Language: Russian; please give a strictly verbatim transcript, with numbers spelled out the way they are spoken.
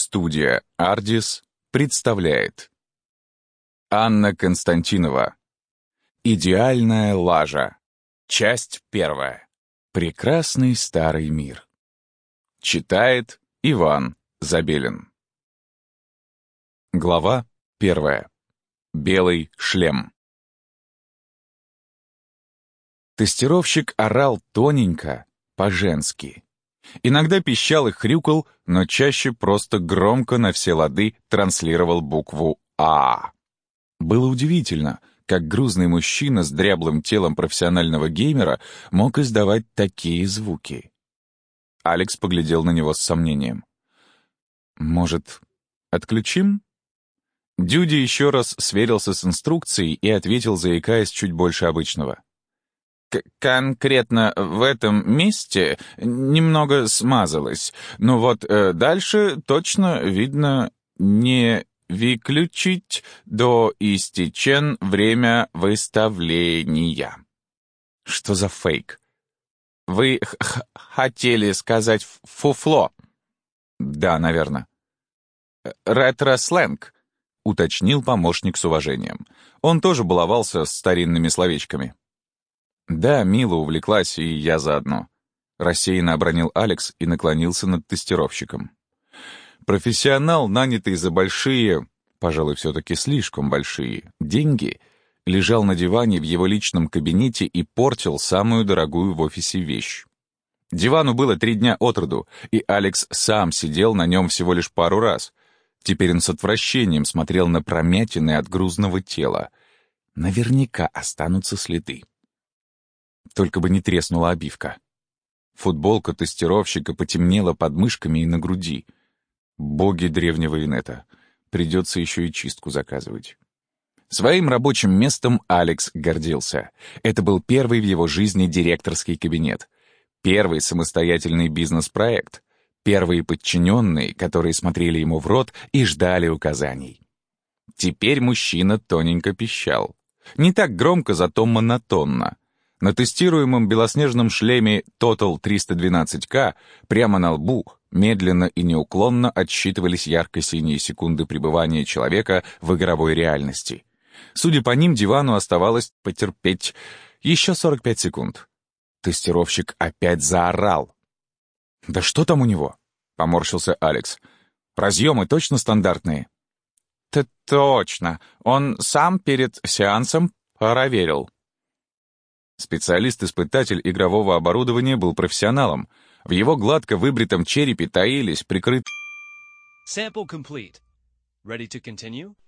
Студия «Ардис» представляет Анна Константинова. Идеальная лажа. Часть первая. Прекрасный старый мир. Читает Иван Забелин. Глава первая. Белый шлем. Тестировщик орал тоненько, по-женски. Иногда пищал и хрюкал, но чаще просто громко на все лады транслировал букву «А». Было удивительно, как грузный мужчина с дряблым телом профессионального геймера мог издавать такие звуки. Алекс поглядел на него с сомнением. «Может, отключим?» Дюди еще раз сверился с инструкцией и ответил, заикаясь чуть больше обычного. «Конкретно в этом месте немного смазалось, но вот э, дальше точно видно не выключить до истечен время выставления». «Что за фейк?» «Вы х хотели сказать фуфло?» «Да, наверное». «Ретро-сленг», — уточнил помощник с уважением. Он тоже баловался с старинными словечками. «Да, Мила увлеклась, и я заодно», — рассеянно обронил Алекс и наклонился над тестировщиком. Профессионал, нанятый за большие, пожалуй, все-таки слишком большие, деньги, лежал на диване в его личном кабинете и портил самую дорогую в офисе вещь. Дивану было три дня от роду, и Алекс сам сидел на нем всего лишь пару раз. Теперь он с отвращением смотрел на промятины от грузного тела. Наверняка останутся следы. Только бы не треснула обивка. Футболка тестировщика потемнела под мышками и на груди. Боги древнего инета. Придется еще и чистку заказывать. Своим рабочим местом Алекс гордился. Это был первый в его жизни директорский кабинет. Первый самостоятельный бизнес-проект. Первые подчиненные, которые смотрели ему в рот и ждали указаний. Теперь мужчина тоненько пищал. Не так громко, зато монотонно. На тестируемом белоснежном шлеме Total триста двенадцать ка прямо на лбу медленно и неуклонно отсчитывались ярко-синие секунды пребывания человека в игровой реальности. Судя по ним, дивану оставалось потерпеть еще сорок пять секунд. Тестировщик опять заорал. «Да что там у него?» — поморщился Алекс. «Разъемы точно стандартные?» «Т точно. Он сам перед сеансом проверил». Специалист-испытатель игрового оборудования был профессионалом. В его гладко выбритом черепе таились прикрыт... Sample complete. Ready to continue?